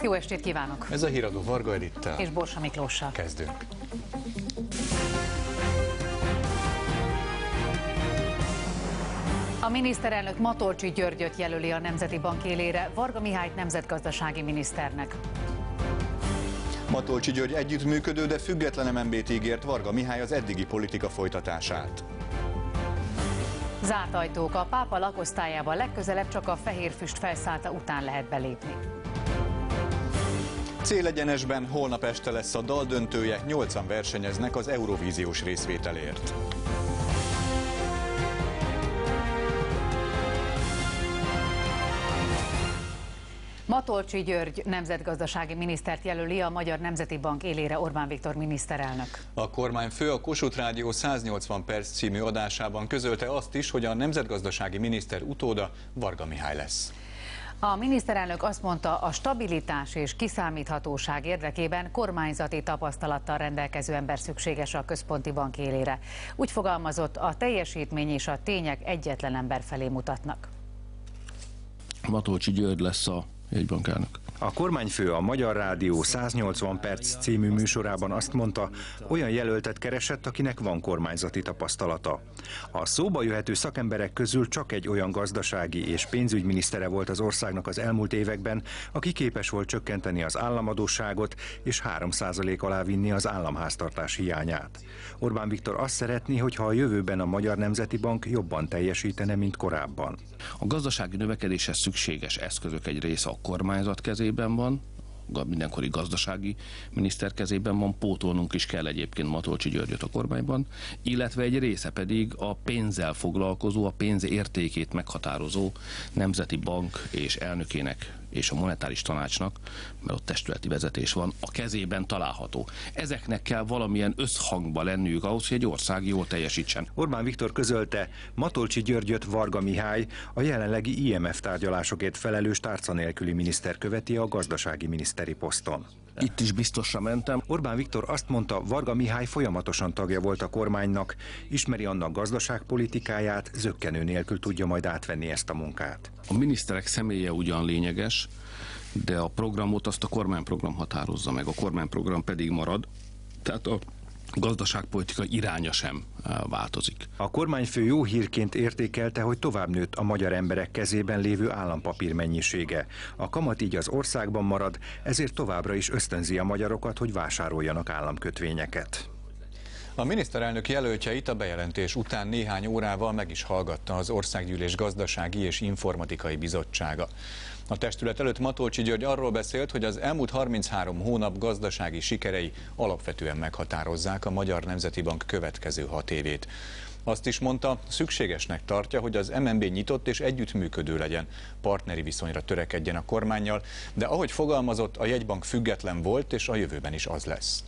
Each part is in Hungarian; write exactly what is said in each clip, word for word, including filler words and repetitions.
Jó estét kívánok! Ez a híradó Varga Edittel és Borsa Miklóssal. Kezdünk. A miniszterelnök Matolcsy Györgyöt jelöli a Nemzeti Bank élére, Varga Mihályt nemzetgazdasági miniszternek. Matolcsy György együttműködő, de független em en bé-t ígért Varga Mihály az eddigi politika folytatását. Zárt ajtók, a pápa lakosztályába legközelebb csak a fehér füst felszállta után lehet belépni. Célegyenesben holnap este lesz a dal döntője, nyolcan versenyeznek az Eurovíziós részvételért. Matolcsy György nemzetgazdasági minisztert jelöli a Magyar Nemzeti Bank élére Orbán Viktor miniszterelnök. A kormányfő a Kossuth Rádió száznyolcvan perc című adásában közölte azt is, hogy a nemzetgazdasági miniszter utóda Varga Mihály lesz. A miniszterelnök azt mondta, a stabilitás és kiszámíthatóság érdekében kormányzati tapasztalattal rendelkező ember szükséges a központi bank élére. Úgy fogalmazott, a teljesítmény és a tények egyetlen ember felé mutatnak. Matolcsy György lesz a jegybankelnök. A kormányfő a Magyar Rádió száznyolcvan perc című műsorában azt mondta, olyan jelöltet keresett, akinek van kormányzati tapasztalata. A szóba jöhető szakemberek közül csak egy olyan gazdasági és pénzügyminisztere volt az országnak az elmúlt években, aki képes volt csökkenteni az államadósságot és három százalék alá vinni az államháztartás hiányát. Orbán Viktor azt szeretné, hogyha a jövőben a Magyar Nemzeti Bank jobban teljesítene, mint korábban. A gazdasági növekedéshez szükséges eszközök egy része a kormányzat kezében van, a mindenkori gazdasági miniszter kezében van, pótolnunk is kell egyébként Matolcsy Györgyöt a kormányban, illetve egy része pedig a pénzzel foglalkozó, a pénz értékét meghatározó Nemzeti Bank és elnökének és a monetáris tanácsnak, mert ott testületi vezetés van, a kezében található. Ezeknek kell valamilyen összhangba lenniük ahhoz, hogy egy ország jól teljesítsen. Orbán Viktor közölte, Matolcsy Györgyöt Varga Mihály, a jelenlegi i em ef tárgyalásokért felelős tárca nélküli miniszter követi a gazdasági miniszteri poszton. Itt is biztosra mentem. Orbán Viktor azt mondta, Varga Mihály folyamatosan tagja volt a kormánynak, ismeri annak gazdaságpolitikáját, zökkenő nélkül tudja majd átvenni ezt a munkát. A miniszterek személye ugyan lényeges, de a programot azt a kormányprogram határozza meg, a kormányprogram pedig marad, tehát a gazdaságpolitika iránya sem változik. A kormányfő jó hírként értékelte, hogy tovább nőtt a magyar emberek kezében lévő állampapír mennyisége. A kamat így az országban marad, ezért továbbra is ösztönzi a magyarokat, hogy vásároljanak államkötvényeket. A miniszterelnök jelöltjeit a bejelentés után néhány órával meg is hallgatta az Országgyűlés Gazdasági és Informatikai Bizottsága. A testület előtt Matolcsy György arról beszélt, hogy az elmúlt harminchárom hónap gazdasági sikerei alapvetően meghatározzák a Magyar Nemzeti Bank következő hat évét. Azt is mondta, szükségesnek tartja, hogy az em en bé nyitott és együttműködő legyen, partneri viszonyra törekedjen a kormánnyal, de ahogy fogalmazott, a jegybank független volt, és a jövőben is az lesz.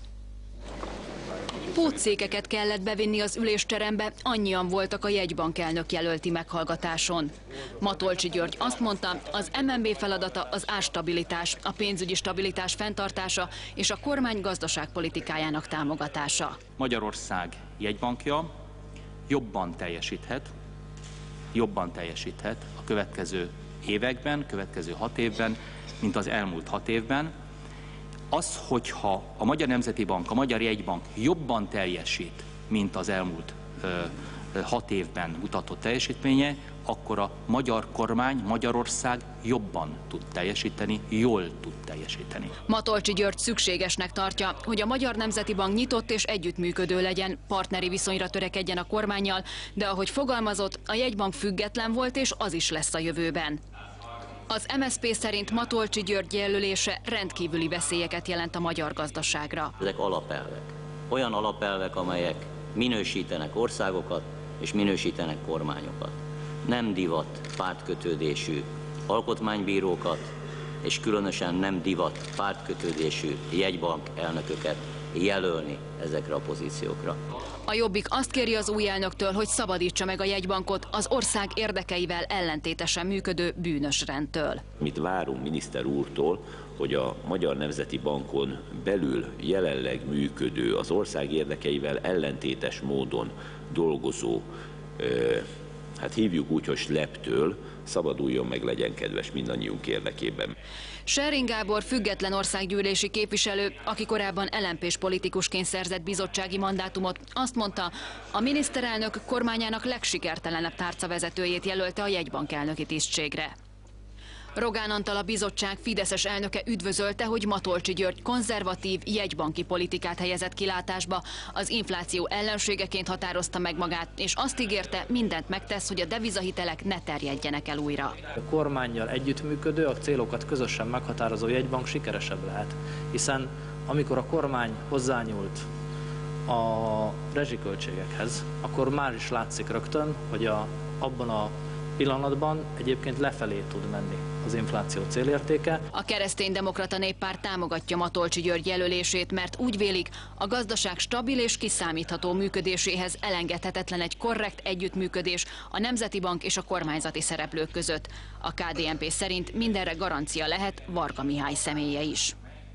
Pótszékeket kellett bevinni az ülésterembe, annyian voltak a jegybankelnök jelölti meghallgatáson. Matolcsy György azt mondta, az em en bé feladata az árstabilitás, a pénzügyi stabilitás fenntartása és a kormány gazdaságpolitikájának támogatása. Magyarország jegybankja jobban teljesíthet, jobban teljesíthet a következő években, következő hat évben, mint az elmúlt hat évben. Az, hogyha a Magyar Nemzeti Bank, a Magyar Jegybank jobban teljesít, mint az elmúlt ö, hat évben mutatott teljesítménye, akkor a magyar kormány, Magyarország jobban tud teljesíteni, jól tud teljesíteni. Matolcsy György szükségesnek tartja, hogy a Magyar Nemzeti Bank nyitott és együttműködő legyen, partneri viszonyra törekedjen a kormánnyal, de ahogy fogalmazott, a jegybank független volt és az is lesz a jövőben. Az em es zé pé szerint Matolcsy György jelölése rendkívüli veszélyeket jelent a magyar gazdaságra. Ezek alapelvek. Olyan alapelvek, amelyek minősítenek országokat és minősítenek kormányokat. Nem divat pártkötődésű alkotmánybírókat, és különösen nem divat pártkötődésű jegybank elnököket jelölni ezekre a pozíciókra. A Jobbik azt kéri az új elnöktől, hogy szabadítsa meg a jegybankot az ország érdekeivel ellentétesen működő bűnös rendtől. Mit várunk miniszter úrtól, hogy a Magyar Nemzeti Bankon belül jelenleg működő, az ország érdekeivel ellentétes módon dolgozó ö, hát hívjuk úgy, hogy sleptől szabaduljon meg, legyen kedves mindannyiunk érdekében. Schering Gábor független országgyűlési képviselő, aki korábban el em pés politikusként szerzett bizottsági mandátumot, azt mondta, a miniszterelnök kormányának legsikertelenebb tárcavezetőjét jelölte a jegybank elnöki tisztségre. Rogán Antal, a bizottság fideszes elnöke üdvözölte, hogy Matolcsy György konzervatív jegybanki politikát helyezett kilátásba, az infláció ellenségeként határozta meg magát, és azt ígérte, mindent megtesz, hogy a devizahitelek ne terjedjenek el újra. A kormánnyal együttműködő, a célokat közösen meghatározó jegybank sikeresebb lehet, hiszen amikor a kormány hozzányúlt a rezsiköltségekhez, akkor már is látszik rögtön, hogy a, abban a pillanatban egyébként lefelé tud menni az infláció célértéke. A Kereszténydemokrata Néppárt támogatja Matolcsy György jelölését, mert úgy vélik, a gazdaság stabil és kiszámítható működéséhez elengedhetetlen egy korrekt együttműködés a Nemzeti Bank és a kormányzati szereplők között. A ká dé en pé szerint mindenre garancia lehet Varga Mihály személye is.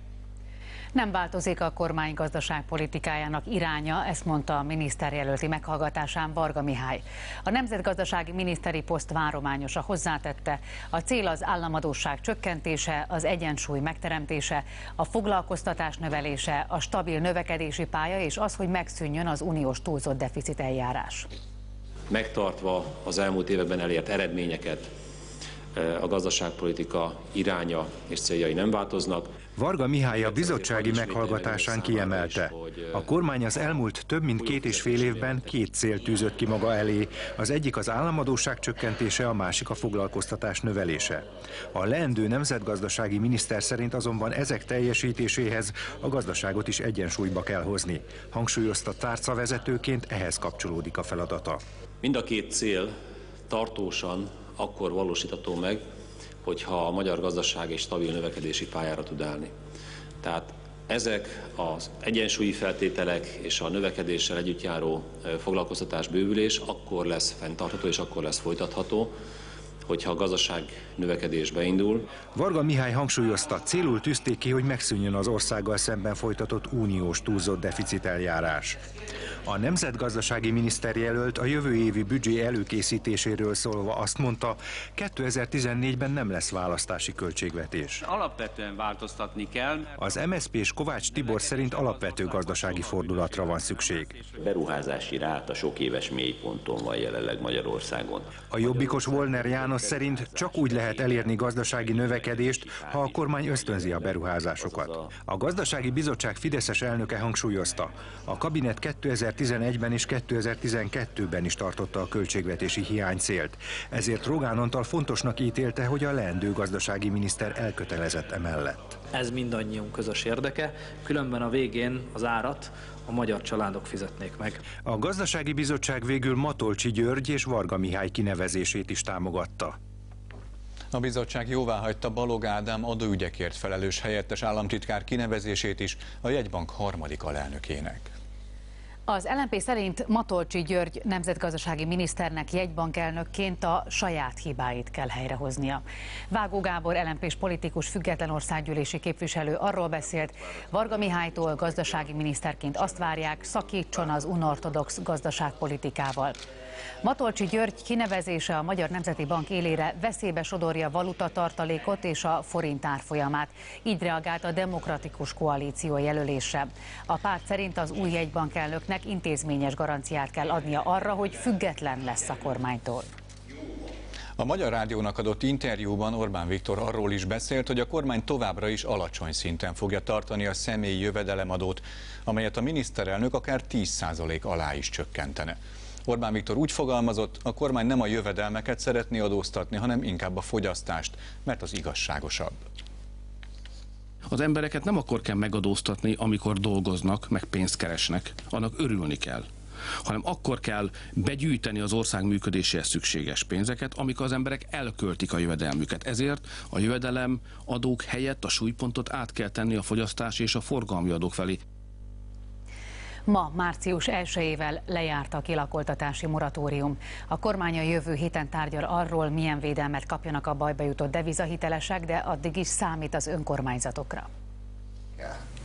Nem változik a kormány gazdaságpolitikájának iránya, ezt mondta a miniszterjelölti meghallgatásán Varga Mihály. A nemzetgazdasági miniszteri poszt várományosa, hozzátette, a cél az államadósság csökkentése, az egyensúly megteremtése, a foglalkoztatás növelése, a stabil növekedési pálya és az, hogy megszűnjön az uniós túlzott deficit eljárás. Megtartva az elmúlt években elért eredményeket, a gazdaságpolitika iránya és céljai nem változnak. Varga Mihály a bizottsági meghallgatásán kiemelte, a kormány az elmúlt több mint két és fél évben két célt tűzött ki maga elé. Az egyik az államadósság csökkentése, a másik a foglalkoztatás növelése. A leendő nemzetgazdasági miniszter szerint azonban ezek teljesítéséhez a gazdaságot is egyensúlyba kell hozni. Hangsúlyozta, tárcavezetőként ehhez kapcsolódik a feladata. Mind a két cél tartósan akkor valósítható meg, hogyha a magyar gazdaság egy stabil növekedési pályára tud állni. Tehát ezek az egyensúlyi feltételek és a növekedéssel együtt járó foglalkoztatás bővülés akkor lesz fenntartható és akkor lesz folytatható, hogyha a gazdaság növekedésbe indul. Varga Mihály hangsúlyozta, célul tűzték ki, hogy megszűnjön az országgal szemben folytatott uniós túlzott deficit eljárás. A nemzetgazdasági miniszterjelölt a jövő évi büdzsé előkészítéséről szólva azt mondta, kétezer-tizennégyben nem lesz választási költségvetés. Alapvetően változtatni kell. Az em es zé pés Kovács Tibor szerint alapvető gazdasági fordulatra van szükség. Beruházási ráta sok éves mélyponton van jelenleg Magyarországon. A jobbikos Volner János szerint csak úgy lehet elérni gazdasági növekedést, ha a kormány ösztönzi a beruházásokat. A gazdasági bizottság fideszes elnöke hangsúlyozta, a kabinet kétezer-tizenegyben és kétezer-tizenkettőben is tartotta a költségvetési hiánycélt. Ezért Rogán Antal fontosnak ítélte, hogy a leendő gazdasági miniszter elkötelezett emellett. Ez mindannyiunk közös érdeke, különben a végén az árat a magyar családok fizetnék meg. A gazdasági bizottság végül Matolcsy György és Varga Mihály kinevezését is támogatta. A bizottság jóváhagyta Balog Ádám adóügyekért felelős helyettes államtitkár kinevezését is a jegybank harmadik alelnökének. Az el em pé szerint Matolcsy György nemzetgazdasági miniszternek jegybankelnökként a saját hibáit kell helyrehoznia. Vágó Gábor el em pés politikus, független országgyűlési képviselő arról beszélt, Varga Mihálytól gazdasági miniszterként azt várják, szakítson az unortodox gazdaságpolitikával. Matolcsy György kinevezése a Magyar Nemzeti Bank élére veszélybe sodorja valutatartalékot és a forint árfolyamát. Így reagált a Demokratikus Koalíció jelölésre. A párt szerint az új jegybankelnöknek intézményes garanciát kell adnia arra, hogy független lesz a kormánytól. A Magyar Rádiónak adott interjúban Orbán Viktor arról is beszélt, hogy a kormány továbbra is alacsony szinten fogja tartani a személyi jövedelemadót, amelyet a miniszterelnök akár tíz százalék alá is csökkentene. Orbán Viktor úgy fogalmazott, a kormány nem a jövedelmeket szeretné adóztatni, hanem inkább a fogyasztást, mert az igazságosabb. Az embereket nem akkor kell megadóztatni, amikor dolgoznak, meg pénzt keresnek, annak örülni kell, hanem akkor kell begyűjteni az ország működéséhez szükséges pénzeket, amikor az emberek elköltik a jövedelmüket. Ezért a jövedelem adók helyett a súlypontot át kell tenni a fogyasztási és a forgalmi adók felé. Ma, március elsejével lejárt a kilakoltatási moratórium. A kormány a jövő héten tárgyal arról, milyen védelmet kapjanak a bajba jutott devizahitelesek, de addig is számít az önkormányzatokra.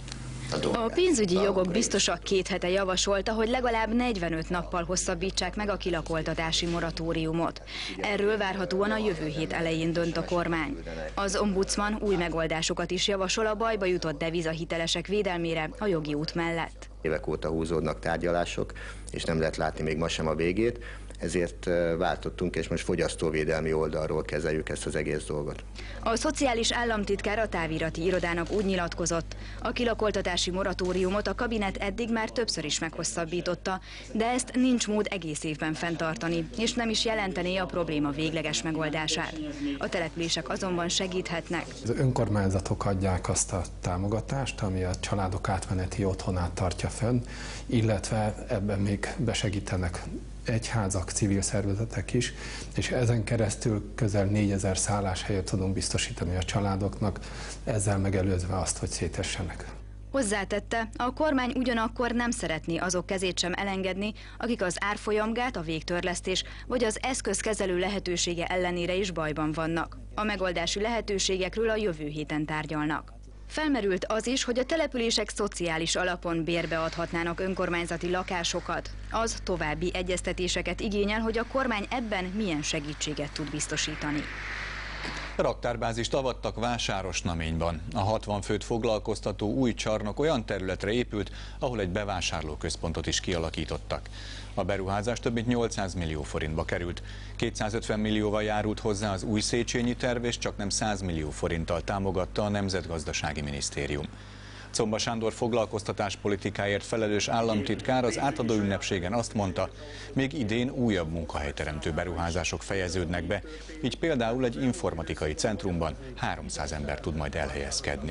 A pénzügyi jogok biztosa két hete javasolta, hogy legalább negyvenöt nappal hosszabbítsák meg a kilakoltatási moratóriumot. Erről várhatóan a jövő hét elején dönt a kormány. Az ombudsman új megoldásokat is javasol a bajba jutott devizahitelesek védelmére a jogi út mellett. Évek óta húzódnak tárgyalások, és nem lehet látni még ma sem a végét, ezért váltottunk, és most fogyasztóvédelmi oldalról kezeljük ezt az egész dolgot. A szociális államtitkár a távirati irodának úgy nyilatkozott, a kilakoltatási moratóriumot a kabinet eddig már többször is meghosszabbította, de ezt nincs mód egész évben fenntartani, és nem is jelentené a probléma végleges megoldását. A települések azonban segíthetnek. Az önkormányzatok adják azt a támogatást, ami a családok átmeneti otthonát tartja fönn, illetve ebben még besegítenek egyházak, civil szervezetek is, és ezen keresztül közel négyezer szálláshelyet tudunk biztosítani a családoknak, ezzel megelőzve azt, hogy szétessenek. Hozzátette, a kormány ugyanakkor nem szeretné azok kezét sem elengedni, akik az árfolyamgát, a végtörlesztés vagy az eszközkezelő lehetősége ellenére is bajban vannak. A megoldási lehetőségekről a jövő héten tárgyalnak. Felmerült az is, hogy a települések szociális alapon bérbe adhatnának önkormányzati lakásokat. Az további egyeztetéseket igényel, hogy a kormány ebben milyen segítséget tud biztosítani. Raktárbázist avattak Vásárosnaményban. A hatvan főt foglalkoztató új csarnok olyan területre épült, ahol egy bevásárlóközpontot is kialakítottak. A beruházás több mint nyolcszáz millió forintba került. kétszázötven millióval járult hozzá az új Széchenyi terv, és csaknem száz millió forinttal támogatta a Nemzetgazdasági Minisztérium. Czomba Sándor foglalkoztatáspolitikáért felelős államtitkár az átadó ünnepségen azt mondta, még idén újabb munkahelyteremtő beruházások fejeződnek be, így például egy informatikai centrumban háromszáz ember tud majd elhelyezkedni.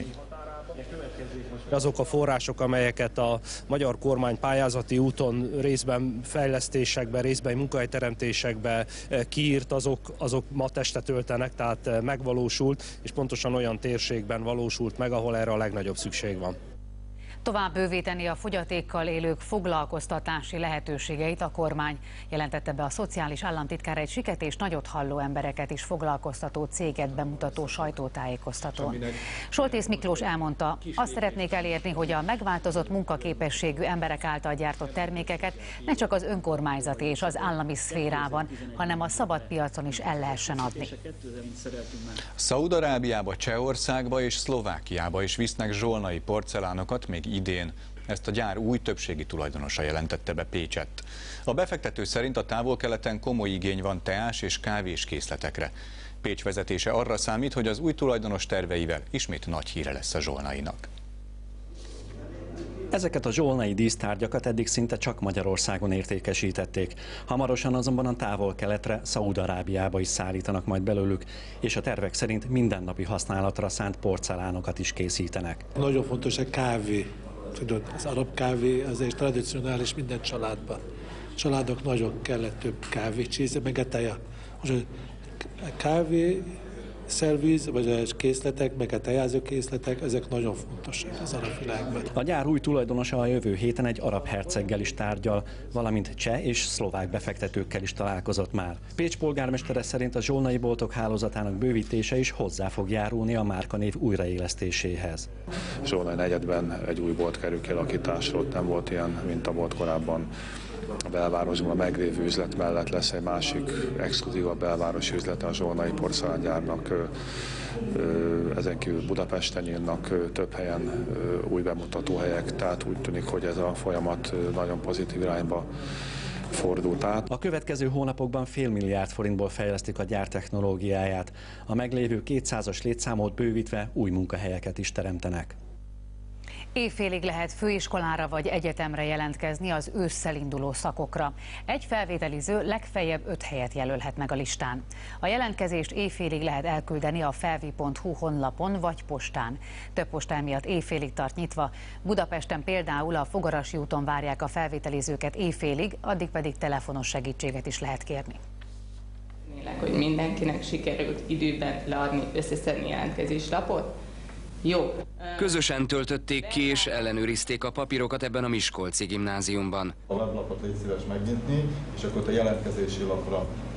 Azok a források, amelyeket a magyar kormány pályázati úton részben fejlesztésekbe, részben munkahelyteremtésekbe kiírt, azok, azok ma testet öltenek, tehát megvalósult, és pontosan olyan térségben valósult meg, ahol erre a legnagyobb szükség van. Tovább bővíteni a fogyatékkal élők foglalkoztatási lehetőségeit a kormány, jelentette be a szociális államtitkár egy siket és nagyot halló embereket is foglalkoztató céget bemutató sajtótájékoztatón. Soltész Miklós elmondta, azt szeretnék elérni, hogy a megváltozott munkaképességű emberek által gyártott termékeket ne csak az önkormányzati és az állami szférában, hanem a szabad piacon is el lehessen adni. Szaúd-Arábiába, Csehországba és Szlovákiába is visznek zsolnai porcelánokat még idén. Ezt a gyár új többségi tulajdonosa jelentette be Pécsett. A befektető szerint a Távol-Keleten komoly igény van teás és kávés készletekre. Pécs vezetése arra számít, hogy az új tulajdonos terveivel ismét nagy híre lesz a zsolnainak. Ezeket a zsolnai dísztárgyakat eddig szinte csak Magyarországon értékesítették. Hamarosan azonban a Távol-Keletre, Szaúd-Arábiába is szállítanak majd belőlük, és a tervek szerint mindennapi használatra szánt porcelánokat is készítenek. Nagyon fontos a kávé. Tudod, az arab kávé az egy tradicionális minden családban. A családok nagyon kellett több kávét csinálni, meg a teja. Most a kávé, szerviz, vagy a készletek, meg a tejázó készletek, ezek nagyon fontosak az arab világban. A gyár új tulajdonosa a jövő héten egy arab herceggel is tárgyal, valamint cseh és szlovák befektetőkkel is találkozott már. Pécs polgármestere szerint a zsolnai boltok hálózatának bővítése is hozzá fog járulni a márkanév újraélesztéséhez. Zsolnai negyedben egy új bolt kerül kialakításra, ott nem volt ilyen mintabolt korábban. A belvárosban a meglévő üzlet mellett lesz egy másik exkluzívabb belvárosi üzlete a zsolnai porcelángyárnak. Ezen kívül Budapesten nyílnak több helyen új bemutatóhelyek, tehát úgy tűnik, hogy ez a folyamat nagyon pozitív irányba fordult át. A következő hónapokban fél milliárd forintból fejlesztik a gyár technológiáját. A meglévő kétszázas létszámot bővítve új munkahelyeket is teremtenek. Évfélig lehet főiskolára vagy egyetemre jelentkezni az ősszel induló szakokra. Egy felvételiző legfeljebb öt helyet jelölhet meg a listán. A jelentkezést évfélig lehet elküldeni a felvi pont hu honlapon vagy postán. Több postán miatt évfélig tart nyitva. Budapesten például a Fogarasi úton várják a felvételizőket évfélig, addig pedig telefonos segítséget is lehet kérni. Hogy mindenkinek sikerült időben leadni, összeszedni jelentkezéslapot. Jó. Közösen töltötték ki és ellenőrizték a papírokat ebben a Miskolci gimnáziumban. A weblapot légy szíves megnyitni, és akkor a jelentkezési lapra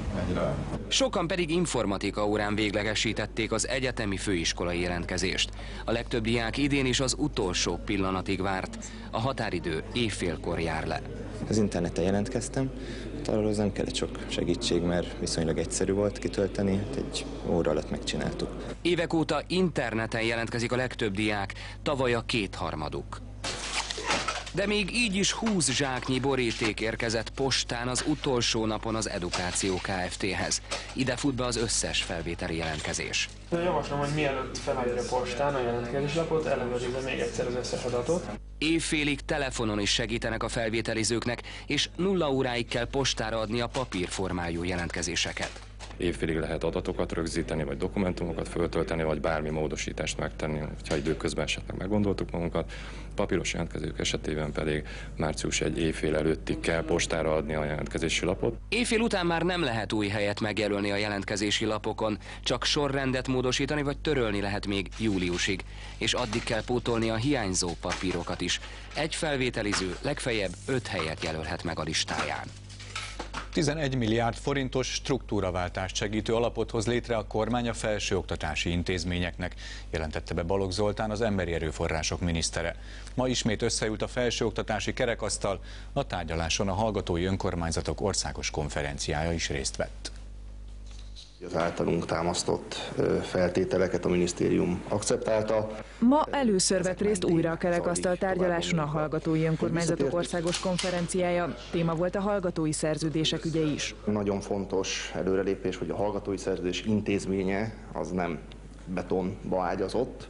Sokan pedig informatika órán véglegesítették az egyetemi főiskolai jelentkezést. A legtöbb diák idén is az utolsó pillanatig várt. A határidő évfélkor jár le. Az interneten jelentkeztem, arról nem kellett sok segítség, mert viszonylag egyszerű volt kitölteni, egy óra alatt megcsináltuk. Évek óta interneten jelentkezik a legtöbb diák, tavaly a kétharmaduk. De még így is húsz zsáknyi boríték érkezett postán az utolsó napon az Edukáció Kft-hez. Ide fut be az összes felvételi jelentkezés. Javaslom, hogy mielőtt felállja a postán a jelentkezéslapot, ellenőrizze még egyszer az összes adatot. Évfélig telefonon is segítenek a felvételizőknek, és nulla óráig kell postára adni a papírformájú jelentkezéseket. Évfélig lehet adatokat rögzíteni, vagy dokumentumokat föltölteni, vagy bármi módosítást megtenni, ha időközben esetleg meggondoltuk magunkat. Papíros jelentkezők esetében pedig március egy évfél előttig kell postára adni a jelentkezési lapot. Évfél után már nem lehet új helyet megjelölni a jelentkezési lapokon, csak sorrendet módosítani vagy törölni lehet még júliusig, és addig kell pótolni a hiányzó papírokat is. Egy felvételiző legfeljebb öt helyet jelölhet meg a listáján. tizenegy milliárd forintos struktúraváltást segítő alapot hoz létre a kormány a felsőoktatási intézményeknek, jelentette be Balogh Zoltán, az emberi erőforrások minisztere. Ma ismét összeült a felsőoktatási kerekasztal, a tárgyaláson a Hallgatói Önkormányzatok Országos Konferenciája is részt vett. Az általunk támasztott feltételeket a minisztérium akceptálta. Ma először vett részt újra a kerekasztal tárgyaláson a Hallgatói Önkormányzatok Országos Konferenciája. Téma volt a hallgatói szerződések ügye is. Nagyon fontos előrelépés, hogy a hallgatói szerződés intézménye az nem betonba ágyazott.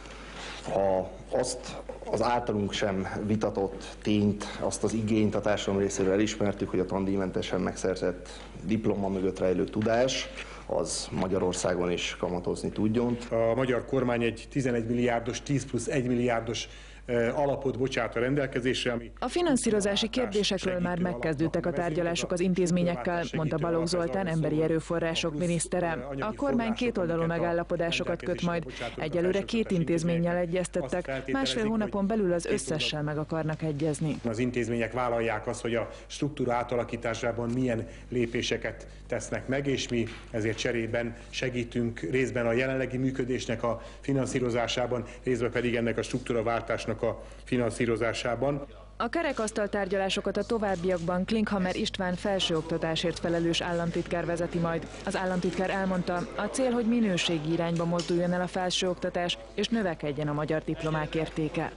Ha azt az általunk sem vitatott tényt, azt az igényt a társadalom részéről elismertük, hogy a tandíjmentesen megszerzett diploma mögött rejlő tudás, az Magyarországon is kamatozni tudjon. A magyar kormány egy tizenegy milliárdos, tíz plusz egy milliárdos alapot bocsát a rendelkezésre. Ami a finanszírozási kérdésekről már megkezdődtek a tárgyalások az intézményekkel, mondta Balogh Zoltán, emberi erőforrások minisztere. A kormány kétoldalú megállapodásokat köt majd. Egyelőre két intézménnyel egyeztettek, másfél hónapon belül az összessel meg akarnak egyezni. Az intézmények vállalják azt, hogy a struktúra átalakításában milyen lépéseket tesznek meg, és mi ezért cserében segítünk részben a jelenlegi működésnek a finanszírozásában, részben pedig ennek a struktúraváltásnak a finanszírozásában. A kerekasztal tárgyalásokat a továbbiakban Klinkhammer István felsőoktatásért felelős államtitkár vezeti majd. Az államtitkár elmondta, a cél, hogy minőségi irányba mozduljon el a felsőoktatás, és növekedjen a magyar diplomák értéke.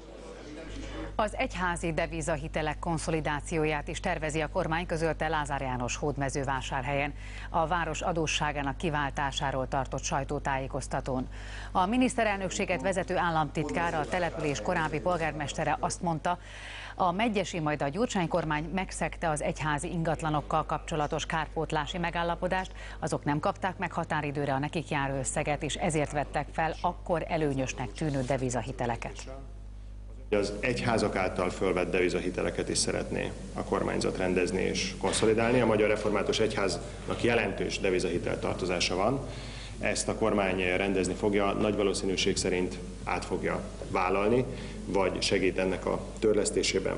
Az egyházi devizahitelek konszolidációját is tervezi a kormány, közölte Lázár János Hódmezővásárhelyen a város adósságának kiváltásáról tartott sajtótájékoztatón. A miniszterelnökséget vezető államtitkár, a település korábbi polgármestere azt mondta, a megyesi, majd a Gyurcsány kormány megszegte az egyházi ingatlanokkal kapcsolatos kárpótlási megállapodást, azok nem kapták meg határidőre a nekik járó összeget, és ezért vettek fel akkor előnyösnek tűnő devizahiteleket. Az egyházak által fölvett devizahiteleket is szeretné a kormányzat rendezni és konszolidálni. A Magyar Református Egyháznak jelentős devizahitel tartozása van. Ezt a kormány rendezni fogja, nagy valószínűség szerint át fogja vállalni, vagy segít ennek a törlesztésében.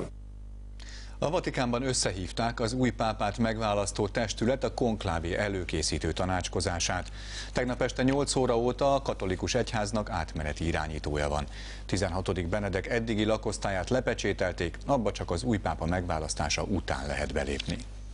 A Vatikánban összehívták az új pápát megválasztó testület a konklávé előkészítő tanácskozását. Tegnap este nyolc óra óta a katolikus egyháznak átmeneti irányítója van. tizenhatodik Benedek eddigi lakosztályát lepecsételték, abba csak az új pápa megválasztása után lehet belépni.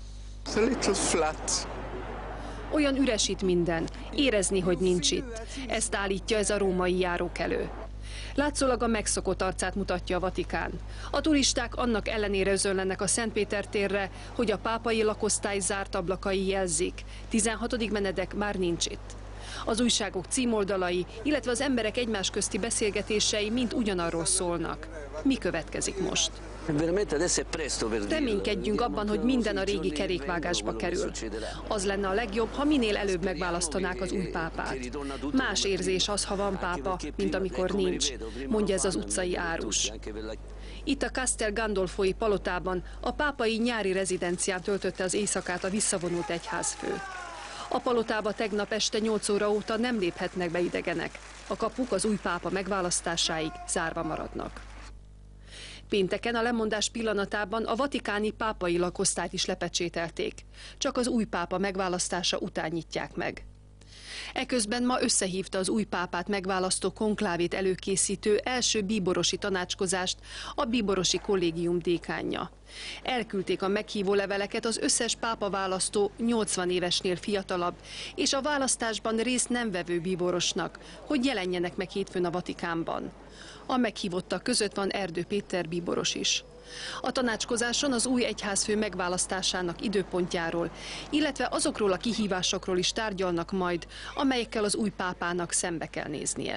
Olyan üres itt minden, érezni, hogy nincs itt. Ezt állítja ez a római járókelő. Látszólag a megszokott arcát mutatja a Vatikán. A turisták annak ellenére özönlenek a Szentpéter térre, hogy a pápai lakosztály zárt ablakai jelzik. tizenhatodik Benedek már nincs itt. Az újságok címoldalai, illetve az emberek egymás közti beszélgetései mind ugyanarról szólnak. Mi következik most? Reménykedjünk abban, hogy minden a régi kerékvágásba kerül. Az lenne a legjobb, ha minél előbb megválasztanák az új pápát. Más érzés az, ha van pápa, mint amikor nincs, mondja ez az utcai árus. Itt a Castel Gandolfoi palotában a pápai nyári rezidencián töltötte az éjszakát a visszavonult egyházfő. A palotába tegnap este nyolc óra óta nem léphetnek be idegenek. A kapuk az új pápa megválasztásáig zárva maradnak. Pénteken a lemondás pillanatában a vatikáni pápai lakosztályt is lepecsételték. Csak az új pápa megválasztása után nyitják meg. Eközben ma összehívta az új pápát megválasztó konklávét előkészítő első bíborosi tanácskozást a bíborosi kollégium dékánja. Elküldték a meghívó leveleket az összes pápaválasztó nyolcvan évesnél fiatalabb és a választásban részt nem vevő bíborosnak, hogy jelenjenek meg hétfőn a Vatikánban. A meghívottak között van Erdő Péter bíboros is. A tanácskozáson az új egyházfő megválasztásának időpontjáról, illetve azokról a kihívásokról is tárgyalnak majd, amelyekkel az új pápának szembe kell néznie.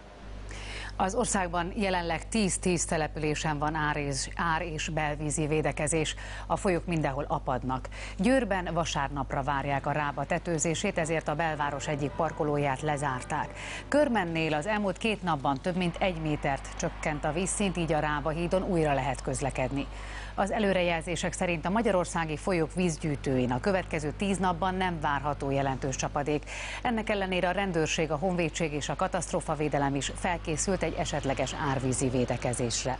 Az országban jelenleg tíz-tíz településen van ár és, ár és belvízi védekezés. A folyók mindenhol apadnak. Győrben vasárnapra várják a Rába tetőzését, ezért a belváros egyik parkolóját lezárták. Körmennél az elmúlt két napban több mint egy métert csökkent a vízszint, így a Rába hídon újra lehet közlekedni. Az előrejelzések szerint a magyarországi folyók vízgyűjtőin a következő tíz napban nem várható jelentős csapadék. Ennek ellenére a rendőrség, a honvédség és a katasztrófavédelem is felkészült egy esetleges árvízi védekezésre.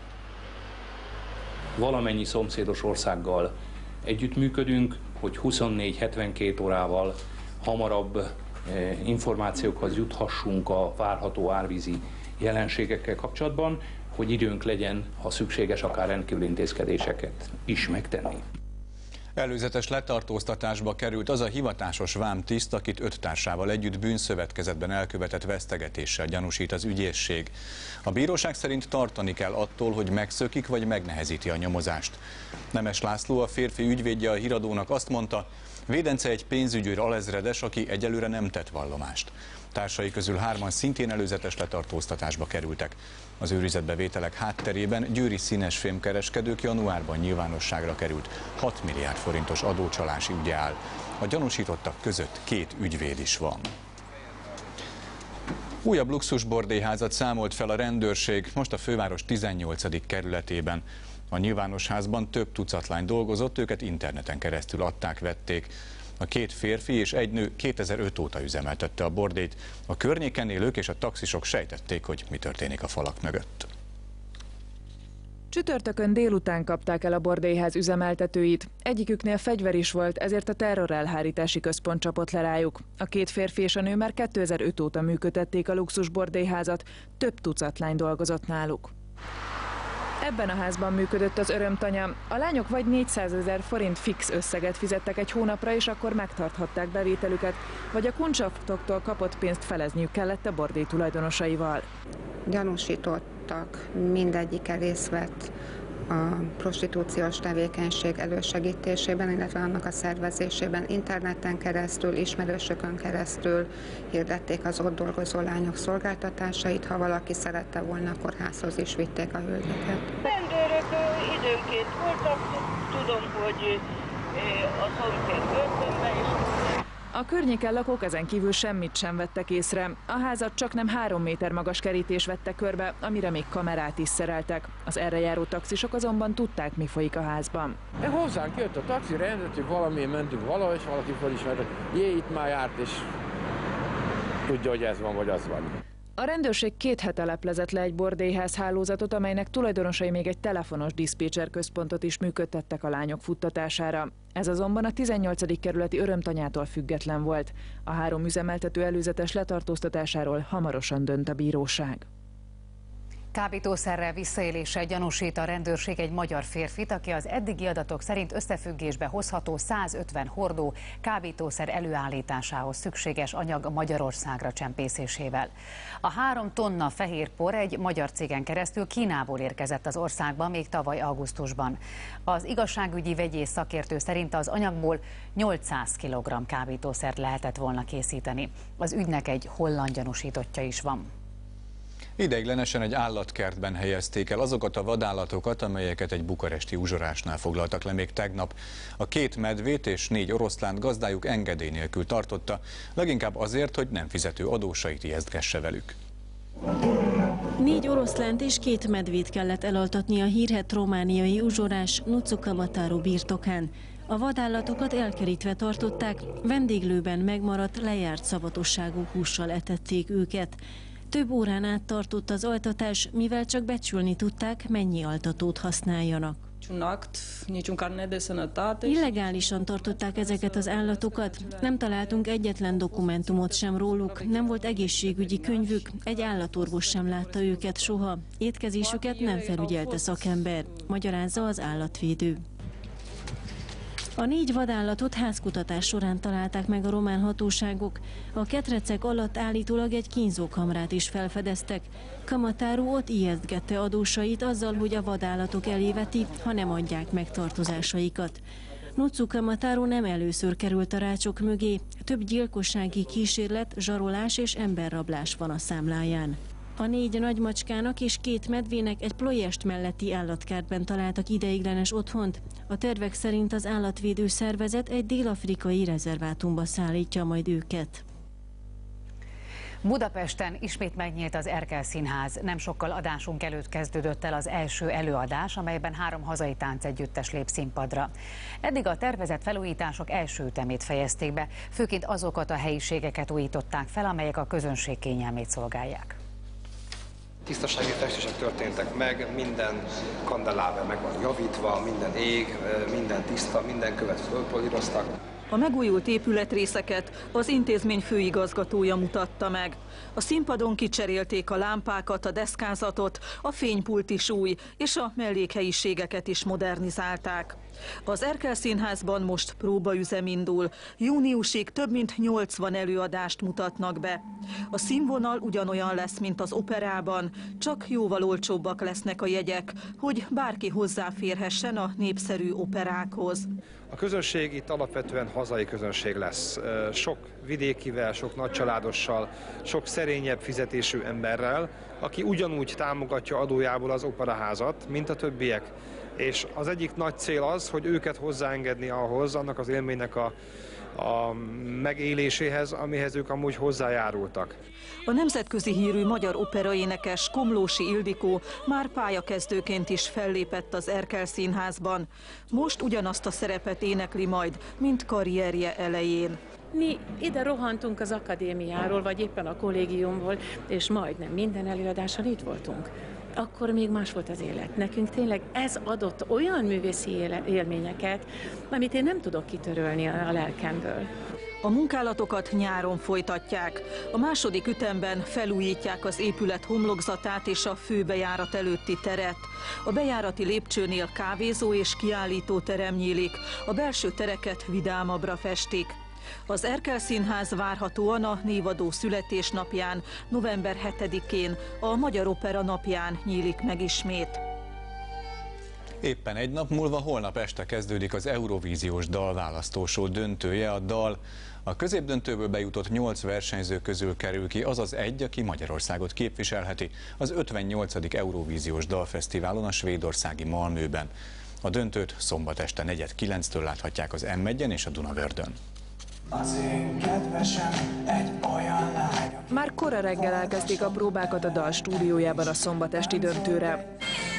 Valamennyi szomszédos országgal együttműködünk, hogy huszonnégy hetvenkét órával hamarabb információkhoz juthassunk a várható árvízi jelenségekkel kapcsolatban, hogy időnk legyen, ha szükséges, akár rendkívüli intézkedéseket is megtenni. Előzetes letartóztatásba került az a hivatásos vámtiszt, akit öt társával együtt bűnszövetkezetben elkövetett vesztegetéssel gyanúsít az ügyészség. A bíróság szerint tartani kell attól, hogy megszökik vagy megnehezíti a nyomozást. Nemes László, a férfi ügyvédje a Híradónak azt mondta, védence egy pénzügyőr alezredes, aki egyelőre nem tett vallomást. Társai közül hárman szintén előzetes letartóztatásba kerültek. Az őrizetbevételek hátterében győri színesfémkereskedők januárban nyilvánosságra került hat milliárd forintos adócsalási ügye áll. A gyanúsítottak között két ügyvéd is van. Újabb luxusbordélyházat számolt fel a rendőrség, most a főváros tizennyolcadik kerületében. A nyilvános házban több tucat lány dolgozott, őket interneten keresztül adták, vették. A két férfi és egy nő kétezer-öt óta üzemeltette a bordélyt. A környéken élők és a taxisok sejtették, hogy mi történik a falak mögött. Csütörtökön délután kapták el a bordélyház üzemeltetőit. Egyiküknél fegyver is volt, ezért a terrorelhárítási központ csapott le rájuk. A két férfi és a nő már kétezer-öt óta működtették a luxus bordélyházat, több tucat lány dolgozott náluk. Ebben a házban működött az örömtanya. A lányok vagy négyszázezer forint fix összeget fizettek egy hónapra, és akkor megtarthatták bevételüket, vagy a kuncsaftoktól kapott pénzt felezniük kellett a bordély tulajdonosaival. Gyanúsítottak, mindegyike részt vett a prostitúciós tevékenység elősegítésében, illetve annak a szervezésében. Interneten keresztül, ismerősökön keresztül hirdették az ott dolgozó lányok szolgáltatásait. Ha valaki szerette volna, akkor házhoz is vitték a hölgyeket. Rendőrök időnként voltak, tudom, hogy a szomszéd börtönben is. A környéken lakók ezen kívül semmit sem vettek észre. A házat csaknem három méter magas kerítés vette körbe, amire még kamerát is szereltek. Az erre járó taxisok azonban tudták, mi folyik a házban. De hozzánk jött a taxi, rendettük, valamiért mentünk valahol, és valaki felismerte, hogy jé, itt már járt, és tudja, hogy ez van, vagy az van. A rendőrség két hete leplezett le egy bordélyház hálózatot, amelynek tulajdonosai még egy telefonos diszpécser központot is működtettek a lányok futtatására. Ez azonban a tizennyolcadik kerületi örömtanyától független volt. A három üzemeltető előzetes letartóztatásáról hamarosan dönt a bíróság. Kábítószerrel visszaéléssel gyanúsít a rendőrség egy magyar férfit, aki az eddigi adatok szerint összefüggésbe hozható százötven hordó kábítószer előállításához szükséges anyag Magyarországra csempészésével. A három tonna fehér por egy magyar cégen keresztül Kínából érkezett az országba még tavaly augusztusban. Az igazságügyi vegyész szakértő szerint az anyagból nyolcszáz kilogramm kábítószert lehetett volna készíteni. Az ügynek egy holland gyanúsítottja is van. Ideiglenesen egy állatkertben helyezték el azokat a vadállatokat, amelyeket egy bukaresti uzsorásnál foglaltak le még tegnap. A két medvét és négy oroszlánt gazdájuk engedély nélkül tartotta, leginkább azért, hogy nem fizető adósait ijesztgesse velük. Négy oroszlánt és két medvét kellett elaltatni a hírhedt romániai uzsorás Nucukabatáró birtokán. A vadállatokat elkerítve tartották, vendéglőben megmaradt lejárt szavatosságú hússal etették őket. Több órán át tartott az altatás, mivel csak becsülni tudták, mennyi altatót használjanak. Illegálisan tartották ezeket az állatokat, nem találtunk egyetlen dokumentumot sem róluk, nem volt egészségügyi könyvük, egy állatorvos sem látta őket soha, étkezésüket nem felügyelte szakember, magyarázza az állatvédő. A négy vadállatot házkutatás során találták meg a román hatóságok. A ketrecek alatt állítólag egy kínzókamrát is felfedeztek. Kamatáru ott ijesztgette adósait azzal, hogy a vadállatok eléveti, ha nem adják meg tartozásaikat. Nutsu Kamatáru nem először került a rácsok mögé. Több gyilkossági kísérlet, zsarolás és emberrablás van a számláján. A négy nagymacskának és két medvének egy Ploiest melletti állatkertben találtak ideiglenes otthont. A tervek szerint az állatvédő szervezet egy dél-afrikai rezervátumba szállítja majd őket. Budapesten ismét megnyílt az Erkel Színház. Nem sokkal adásunk előtt kezdődött el az első előadás, amelyben három hazai táncegyüttes lép színpadra. Eddig a tervezett felújítások első ütemét fejezték be, főként azokat a helyiségeket újították fel, amelyek a közönség kényelmét szolgálják. Tisztasági festések történtek meg, minden kandeláber meg van javítva, minden ég, minden tiszta, minden követ fölpolíroztak. A megújult épületrészeket az intézmény főigazgatója mutatta meg. A színpadon kicserélték a lámpákat, a deszkázatot, a fénypult is új, és a mellékhelyiségeket is modernizálták. Az Erkel Színházban most próbaüzem indul. Júniusig több mint nyolcvan előadást mutatnak be. A színvonal ugyanolyan lesz, mint az operában, csak jóval olcsóbbak lesznek a jegyek, hogy bárki hozzáférhessen a népszerű operákhoz. A közönség itt alapvetően hazai közönség lesz. Sok vidékivel, sok nagycsaládossal, sok szerényebb fizetésű emberrel, aki ugyanúgy támogatja adójából az operaházat, mint a többiek. És az egyik nagy cél az, hogy őket hozzáengedni ahhoz, annak az élménynek a, a megéléséhez, amihez ők amúgy hozzájárultak. A nemzetközi hírű magyar operaénekes Komlósi Ildikó már pályakezdőként is fellépett az Erkel Színházban. Most ugyanazt a szerepet énekli majd, mint karrierje elején. Mi ide rohantunk az akadémiáról, vagy éppen a kollégiumból, és majdnem minden előadáson itt voltunk. Akkor még más volt az élet. Nekünk tényleg ez adott olyan művészi élményeket, amit én nem tudok kitörölni a lelkemből. A munkálatokat nyáron folytatják. A második ütemben felújítják az épület homlokzatát és a főbejárat előtti teret. A bejárati lépcsőnél kávézó és kiállítóterem nyílik, a belső tereket vidámabbra festik. Az Erkel Színház várhatóan a névadó születésnapján, november hetedikén, a Magyar Opera napján nyílik meg ismét. Éppen egy nap múlva holnap este kezdődik az Eurovíziós dalválasztóshow döntője. A dal a középdöntőből bejutott nyolc versenyző közül kerül ki az az egy, aki Magyarországot képviselheti az ötvennyolcadik Eurovíziós Dalfesztiválon a svédországi Malmöben. A döntőt szombat este negyed kilenctől láthatják az em egyen és a Dunavördön. Az én kedvesem egy olyan lány. Már kora reggel elkezdték a próbákat a dal stúdiójában a szombatesti döntőre.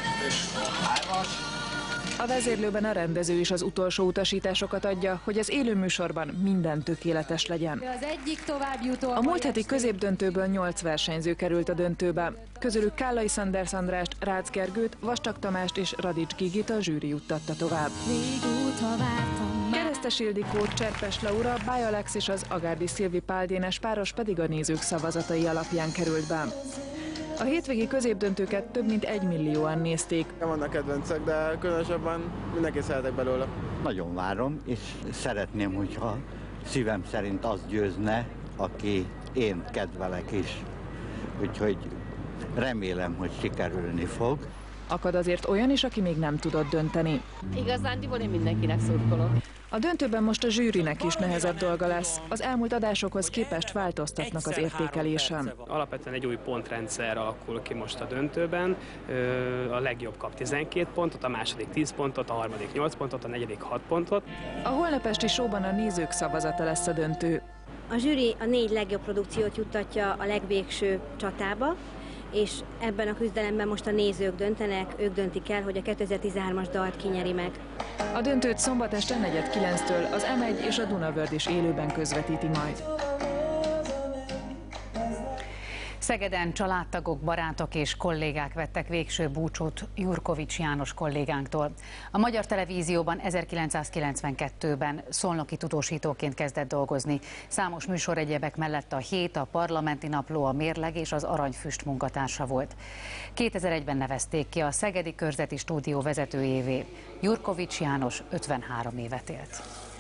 A vezérlőben a rendező is az utolsó utasításokat adja, hogy az élőműsorban minden tökéletes legyen. Az egyik továbbjutó a múlt heti középdöntőből nyolc versenyző került a döntőbe. Közülük Kállai Szanders Andrást, Rácz Gergőt, Vastag Tamást és Radics Gigit a zsűri juttatta tovább. Keresztes Ildikó, Cserpes Laura, Báj Alex és az Agárdi Szilvi Pál Dénes páros pedig a nézők szavazatai alapján került be. A hétvégi középdöntőket több mint egy millióan nézték. Vannak kedvencek, de különösebben mindenki szeretek belőle. Nagyon várom, és szeretném, hogyha szívem szerint az győzne, aki én kedvelek is. Úgyhogy remélem, hogy sikerülni fog. Akad azért olyan is, aki még nem tudott dönteni. Igazándiból én mindenkinek szurkolok. A döntőben most a zsűrinek is nehezebb dolga lesz. Az elmúlt adásokhoz képest változtatnak az értékelésen. Alapvetően egy új pontrendszer alakul ki most a döntőben. A legjobb kap tizenkét pontot, a második tíz pontot, a harmadik nyolc pontot, a negyedik hat pontot. A holnapesti showban a nézők szavazata lesz a döntő. A zsűri a négy legjobb produkciót juttatja a legvégső csatába, és ebben a küzdelemben most a nézők döntenek, ők döntik el, hogy a kétezer-tizenhármas dalt kinyeri meg. A döntőt szombat este negyed kilenctől az em egy és a Dunavörd is élőben közvetíti majd. Szegeden családtagok, barátok és kollégák vettek végső búcsút Jurkovics János kollégánktól. A Magyar Televízióban ezerkilencszázkilencvenkettőben szolnoki tudósítóként kezdett dolgozni. Számos műsoregyebek mellett a Hét, a Parlamenti Napló, a Mérleg és az Aranyfüst munkatársa volt. kétezer-egyben nevezték ki a Szegedi Körzeti Stúdió vezetőjévé. Jurkovics János ötvenhárom évet élt.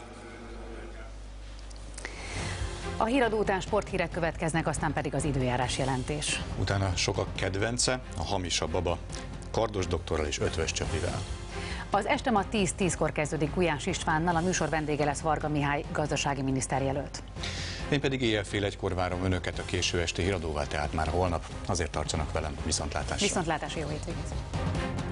A híradó után sporthírek következnek, aztán pedig az időjárás jelentés. Utána sokak kedvence, a hamis a baba, Kardos doktorral és Ötvös Csöpivel. Az este ma tíz tízkor kezdődik Gulyás Istvánnal, a műsor vendége lesz Varga Mihály, gazdasági miniszterjelölt. Én pedig éjjel fél egykor várom önöket a késő esti híradóval, tehát már holnap. Azért tartsanak velem, viszontlátásra. Viszontlátásra, jó hétvégét!